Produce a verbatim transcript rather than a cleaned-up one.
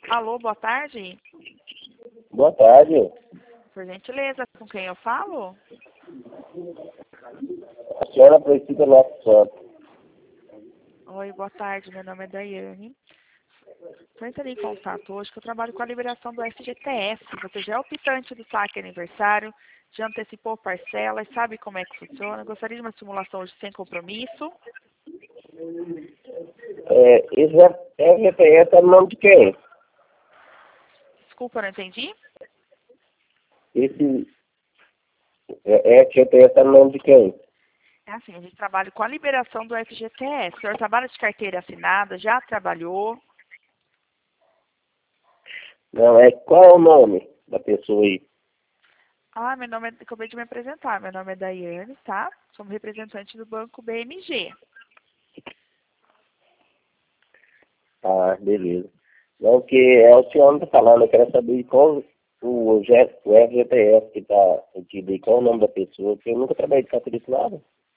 Alô, boa tarde. Boa tarde. Por gentileza, com quem eu falo? A senhora Aparecida Lopes Santos. Oi, boa tarde. Meu nome é Daiane. Estou entrando em contato hoje que eu trabalho com a liberação do F G T S. Você já é optante do saque aniversário, já antecipou parcelas, sabe como é que funciona? Eu gostaria de uma simulação hoje sem compromisso. É, esse F G T S é no nome de quem? Desculpa, não entendi. Esse é, F G T S é no nome de quem? É assim, a gente trabalha com a liberação do F G T S. O senhor trabalha de carteira assinada, já trabalhou? Não, é qual é o nome da pessoa aí? Ah, meu nome é, acabei de me apresentar. Meu nome é Daiane, tá? Sou representante do banco B M G. Ah, beleza. Não, que é o senhor não tá falando, eu quero saber qual o, G- o F G T S que tá sentido aí, qual é o nome da pessoa, porque eu nunca trabalhei de carteira assinada.